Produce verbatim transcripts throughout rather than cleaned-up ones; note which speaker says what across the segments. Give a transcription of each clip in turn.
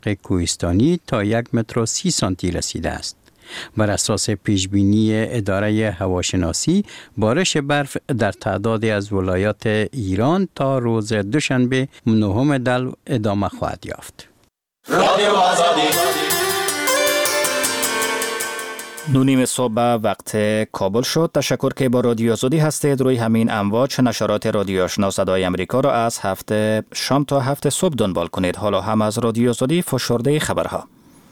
Speaker 1: کوهستانی تا یک متر و سی سانتی رسیده است. بر اساس پیشبینی اداره هواشناسی، بارش برف در تعدادی از ولایات ایران تا روز دوشنبه نهم دلو ادامه خواهد یافت. رادیو آزادی
Speaker 2: نونیم صبح وقت کابل شد. تشکر که با رادیو آزادی هستید. روی همین امواج نشرات رادیو آشنا صدای امریکا را از هفته شام تا هفته صبح دنبال کنید. حالا هم از رادیو آزادی فشرده خبرها.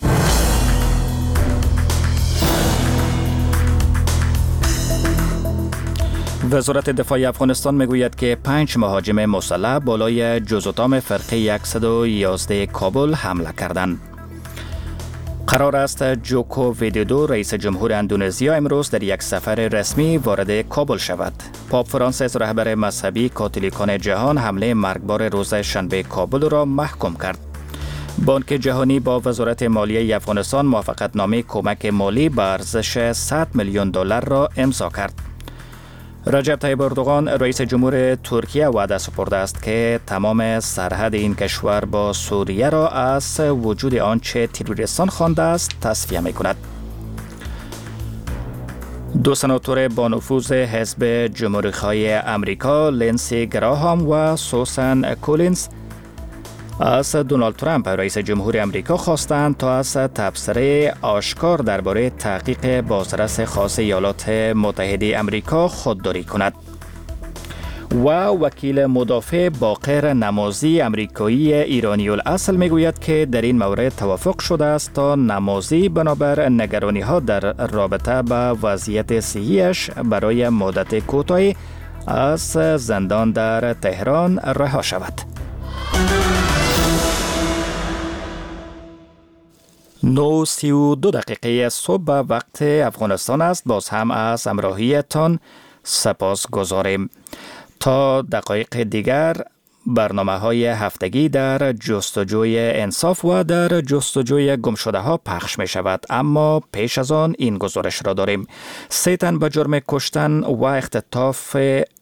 Speaker 2: وزارت دفاع افغانستان میگوید که پنج مهاجم مسلح بالای جزوتام فرقه صد و یازده کابل حمله کردند. قرار است جوکو ویدودو رئیس جمهور اندونزیا امروز در یک سفر رسمی وارد کابل شود. پاپ فرانسیس رهبر مذهبی کاتولیکان جهان حمله مرگبار روز شنبه کابل را محکوم کرد. بانک جهانی با وزارت مالیه افغانستان موافقتنامه کمک مالی به ارزش صد میلیون دلار را امضا کرد. رجب طیب اردوغان رئیس جمهور ترکیه وعده سپرده است که تمام سرحد این کشور با سوریه را از وجود آنچه تروریستان خوانده است تصفیه می‌کند. دو سناتور با نفوذ حزب جمهوری‌خواه امریکا لینسی گراهام و سوسن کولینز از دونالد ترامپ رئیس جمهور امریکا خواستند تا از تبصره آشکار درباره تحقیق بازرس خاص ایالات متحده امریکا خودداری کند. و وکیل مدافع باقر نمازی امریکایی ایرانی الاصل میگوید که در این مورد توافق شده است تا نمازی بنابر نگرانی ها در رابطه با وضعیت صحیش برای مدت کوتاهی از زندان در تهران رها شود. نو سی و دو دقیقه صبح وقت افغانستان است. باز هم از همراهیتان سپاس گذاریم. تا دقایق دیگر برنامه های هفتگی در جستجوی انصاف و در جستجوی گمشده ها پخش می شود. اما پیش از آن این گزارش را داریم. سه تن به جرم کشتن و اختطاف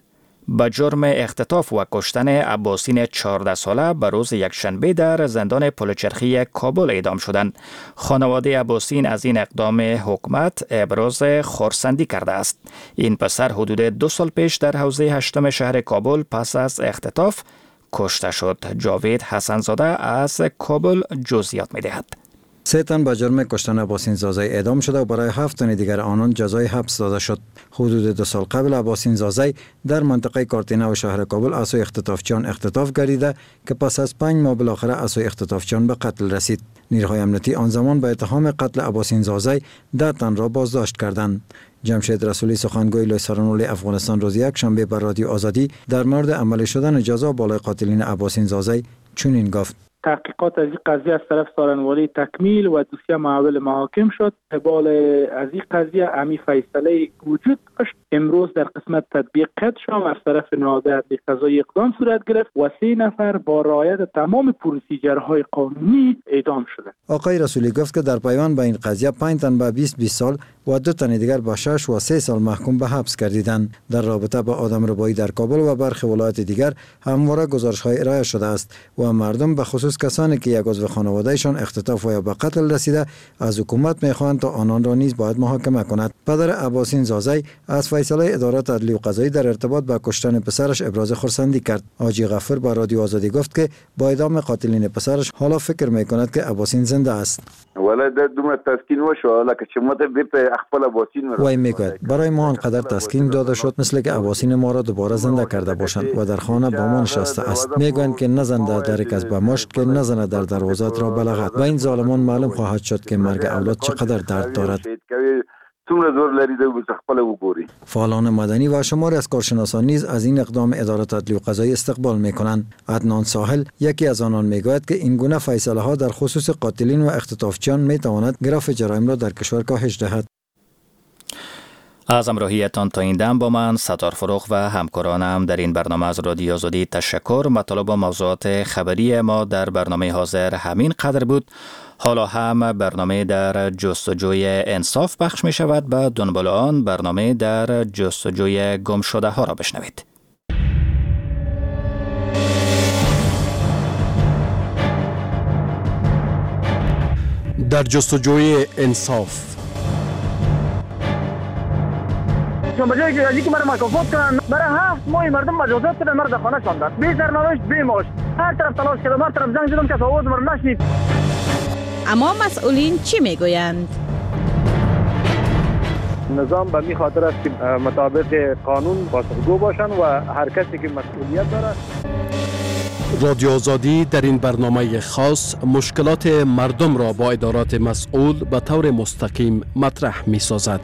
Speaker 2: به جرم اختطاف و کشتن عباسین چهارده ساله به روز یکشنبه در زندان پلچرخی کابل اعدام شدند. خانواده عباسین از این اقدام حکومت ابراز خرسندی کرده است. این پسر حدود دو سال پیش در حوزه هشتم شهر کابل پس از اختطاف کشته شد. جاوید حسنزاده از کابل جزئیات می‌دهد.
Speaker 3: سه تن به جرم کشتن عباسین زازی اعدام شده و برای هفت تن دیگر آنان جزای حبس داده شد. حدود دو سال قبل عباسین زازی در منطقه کارتینه و شهر کابل از سوی اختطافچیان اختطاف گردیده که پس از پنج ماه بالاخره از سوی اختطافچیان به قتل رسید. نیروهای امنیتی آن زمان به اتهام قتل عباسین زازی ده تن را بازداشت کردند. جمشید رسولی سخنگوی لوی سرانولی افغانستان روز یک شنبه بر رادیو آزادی در مورد عملی شدن جزا بالای قاتلین عباسین زازی چنین گفت:
Speaker 4: تحقیقات از این قضیه از طرف سارنوالی تکمیل و دوسیه معاول محاکم شد. قبال از این قضیه امی فیصله وجود داشت. امروز در قسمت تطبیق قید شد از طرف نهاد عدلی قضایی اقدام صورت گرفت و سه نفر با رعایت تمام پروسیجرهای قانونی اعدام شدند.
Speaker 3: آقای رسولی گفت که در پیوند به این قضیه پنج تن به بیست بیست سال و دو تن دیگر به شش و سه سال محکوم به حبس گردیدند. در رابطه با آدمربایی در کابل و برخی ولایات دیگر همواره گزارش‌های ارائه شده است و مردم به خصوص کسانی که یک عضو خانواده‌شان اختطاف و یا به قتل رسیده از حکومت می‌خواهند تا آنان را نیز باید محاکمه کند. پدر عباسین زازی از فیصله ادارات عدلی و قضایی در ارتباط با کشتن پسرش ابراز خرسندی کرد. حاجی غفور با رادیو آزادی گفت که با اعدام قاتلین پسرش حالا فکر می‌کند که عباسین زنده است.
Speaker 5: ولی در دوم تسکین وشو لکه چه مت به خپل عباسین
Speaker 3: وای میگوید برای ما آنقدر تسکین داده شد مثل که عباسین ما را دوباره زنده کرده باشند و در خانه با ما نشسته است. میگویند که نزنده در یک از به مشت که نزنه در دروازات را بلغت و این ظالمان معلوم خواهد شد که مرگ اولاد چقدر درد دارد. فعالان مدنی و شماری از کارشناسان نیز از این اقدام ادارات عدلی و قضایی استقبال میکنند. عدنان ساحل یکی از آنان میگوید که این گونه فیصله ها در خصوص قاتلین و اختطافچیان میتواند گراف جرایم را در کشور کاهش دهد.
Speaker 2: از همراهیتان تا این دم با من ستار فروغ و همکارانم در این برنامه از رادیو آزادی تشکر. مطالب و موضوعات خبری ما در برنامه حاضر همین قدر بود. حالا هم برنامه در جستجوی انصاف پخش می شود. به دنبال آن برنامه در جستجوی گم شده ها را بشنوید.
Speaker 6: در جستجوی انصاف.
Speaker 7: بجای که از اینکه مرا مکافات کنن، برای هفت ماه مردم مجازات کردن، مرا در خانه شاندن، بی سرنوشت بی معاش. هر طرف تلاش کردم، هر طرف زنگ زدم که آواز مرا نشنید.
Speaker 8: اما مسئولین چی میگویند؟
Speaker 9: نظام به می خاطر است که مطابق قانون پاسخگو باشن و هر کسی که مسئولیت داره.
Speaker 6: رادیو آزادی در این برنامه خاص مشکلات مردم را با ادارات مسئول به طور مستقیم مطرح می سازد.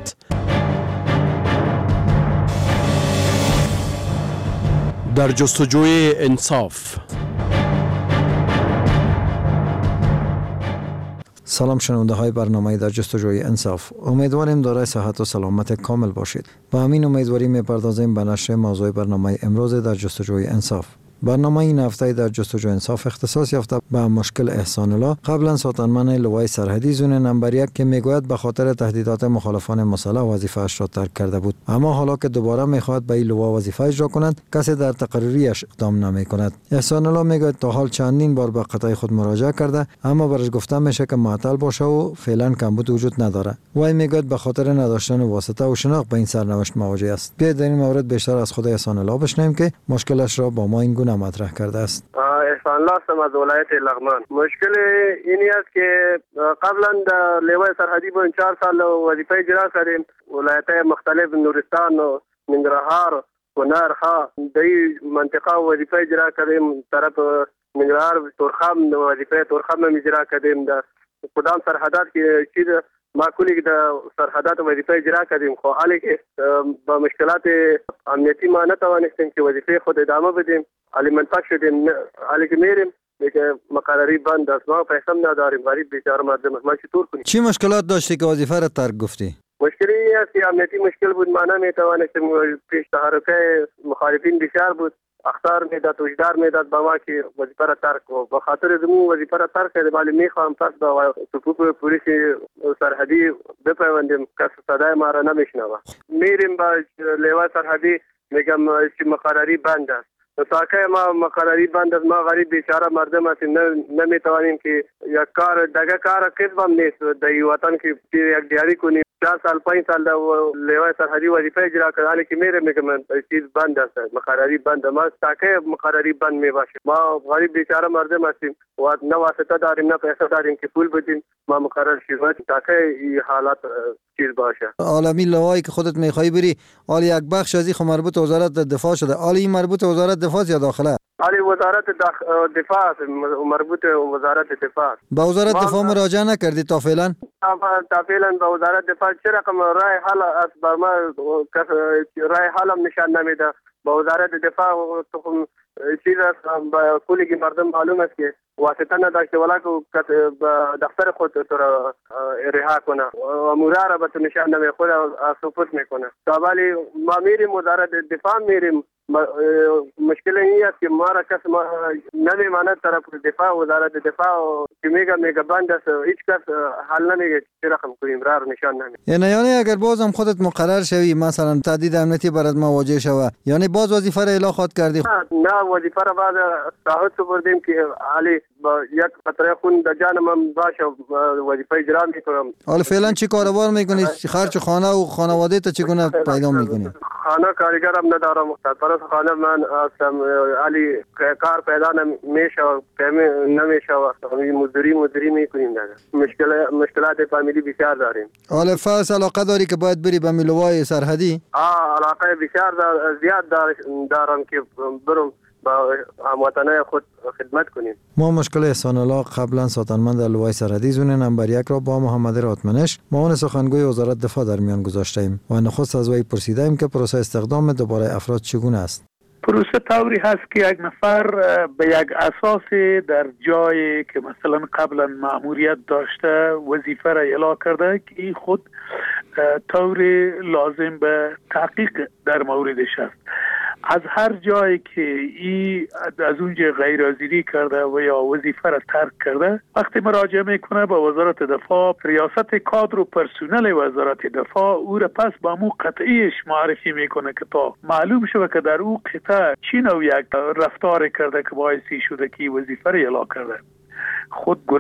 Speaker 6: در جستجوی انصاف.
Speaker 3: سلام شنونده های برنامه در جستجوی انصاف. امیدواریم دارای صحت و سلامت کامل باشید. با همین امیدواری میپردازیم به نشر موضوع برنامه امروز در جستجوی انصاف. برنامه این هفته در جستجوی انصاف اختصاص یافته به مشکل احسان الله، قبلا ساتنمن لوای سرحدی زون نمبر یک که میگوید به خاطر تهدیدات مخالفان مسلح وظیفه اش را ترک کرده بود، اما حالا که دوباره میخواهد به این لوا وظیفه اجرا کند، کسی در تقرریش اقدام نمی کند. احسان الله میگوید تا حال چندین بار به قطعه خود مراجعه کرده، اما برش گفته میشه که معطل باشه و فعلا کمبود وجود نداره. وی میگوید به خاطر نداشتن واسطه و شناخت به این سرنوشت مواجه است. بیایید در این مورد بیشتر از خود احسان الله بشنویم که مشکلش را با ما این گونه مطرح کرده است.
Speaker 10: احسان الله هستم از ولایت لغمان. مشکل اینی است که قبلا در لوای سرحدی با چهار سال وظیفه اجرا کردیم. ولایت‌های مختلف نورستان و ننگرهار و نرها در این منطقه وظیفه اجرا کردیم. طرف ننگرهار تورخم وظیفه تورخم هم اجرا کردیم. در کدام سرحدات که چیز معقولی که در سرحدات وظیفه اجرا کردیم، خو حالی که با مشکلات امنیتی ما نتوانستیم که وظیفه خود ادامه بدیم. حالی منطق شدیم، حالی که میریم دیگه مقرری بند است، ما پیسه نداریم، غریب بیچاره مردم، ما چطور کنیم؟
Speaker 3: چی مشکلات داشتی که وظیفه را ترک گفتی؟
Speaker 10: مشکلی این است که امنیتی مشکل بود، ما نمیتوانستیم. پیش تحرکه مخالفین بسیار بود، اخطار میداد، وجدار میداد با ما که وظیفه را ترک و به خاطر زمون وظیفه را ترک کردیم. ولی میخوام پس با صفوف پلیس سرحدی بپیوندیم، کس صدای ما را نمیشنوه. میریم با لوای سرحدی، میگم که مقرری بند است. ساکه ما مقرری بند است، ما غریب بیچاره مردم هستیم، نمیتوانیم که یک کار دیگه کار کسب هم نیست در این وطن که یک دیاری کنیم. چهار سال پنج سال در لوای سرحدی وظیفه اجرا کرد، حالی که میره میگه من چیز بند است، مقرری بند. ما ساکه مقرری بند میباشه، ما غریب بیچاره مردم هستیم و نه واسطه داریم نه پیسه داریم که پول بدیم. ما مقرر شدیم ساکه این حالات چیز باشه.
Speaker 3: عالمی لوایی که خودت میخوای بری، حالی یک بخش از این مربوط وزارت دفاع شده، حالی این مربوط وزارت دفاع یا داخله؟
Speaker 10: حالی وزارت دفاع مربوط وزارت دفاع.
Speaker 3: با وزارت دفاع مراجعه نکردی تا فعلا؟
Speaker 10: تا فعلا به وزارت دفاع چه رقم رای حل است بر ما رای حل هم نشان نمیده. با وزارت دفاع چیز است، با کلی مردم معلوم است که واسطه نداشته ولی که دفتر خود تو را رها کنه و مورا را به تو نشان نمی خود سپوت میکنه. ولی ما میریم وزارت دفاع میریم، مشکل این است که ما را کس ما نمیماند طرف دفاع وزارت دفاع که میگه میگه بند است، هیچ کس حل نمیگه چه رقم کنیم، را نشان نمی.
Speaker 3: یعنی یعنی اگر بازم خودت مقرر شوی مثلا تهدید امنیتی برات مواجه شوه، یعنی باز وظیفه را اعلام خود کردی؟
Speaker 10: نه وظیفه را بعد تعهد سپردیم که علی با یک قطره خون در جانم هم باشه وظیفه اجرا میکنم.
Speaker 3: حالا فعلا چی کاربار میکنی؟ خرج خانه و خانواده تا چگونه پیدا میکنی؟
Speaker 10: خانه کارگرم ندارم، سرپرست خانه من هستم. علی کار پیدا نمیشه، نمیشه، مزدوری مزدوری میکنیم دیگه. مشکل مشکلات فامیلی بسیار داریم.
Speaker 3: حالا فرض علاقه داری که باید بری به لوای سرحدی؟
Speaker 10: آه علاقه بسیار زیاد دارم که برم با هموطنای خود خدمت کنیم.
Speaker 3: ما مشکل احسان الله قبلا ساتنمند لوای سرحدی زون نمبر یک را با محمد راتمنش معاون سخنگوی وزارت دفاع در میان گذاشتیم و نخست از وی پرسیدیم که پروسه استخدام دوباره افراد چگونه است.
Speaker 4: پروسه طوری هست که یک نفر به یک اساس در جایی که مثلا قبلا مأموریت داشته وظیفه را اعلام کرده که خود طور لازم به تحقیق در موردش است. از هر جایی که ای از اونجا غیر حاضری کرده و یا وظیفه را ترک کرده، وقتی مراجعه میکنه به وزارت دفاع، ریاست کادر و پرسنل وزارت دفاع او را پس با مو قطعیش معرفی میکنه که تا معلوم شده که در او قطعه چی نوع یک رفتار کرده که باعثی شده که وظیفه را اعلام کرده. خود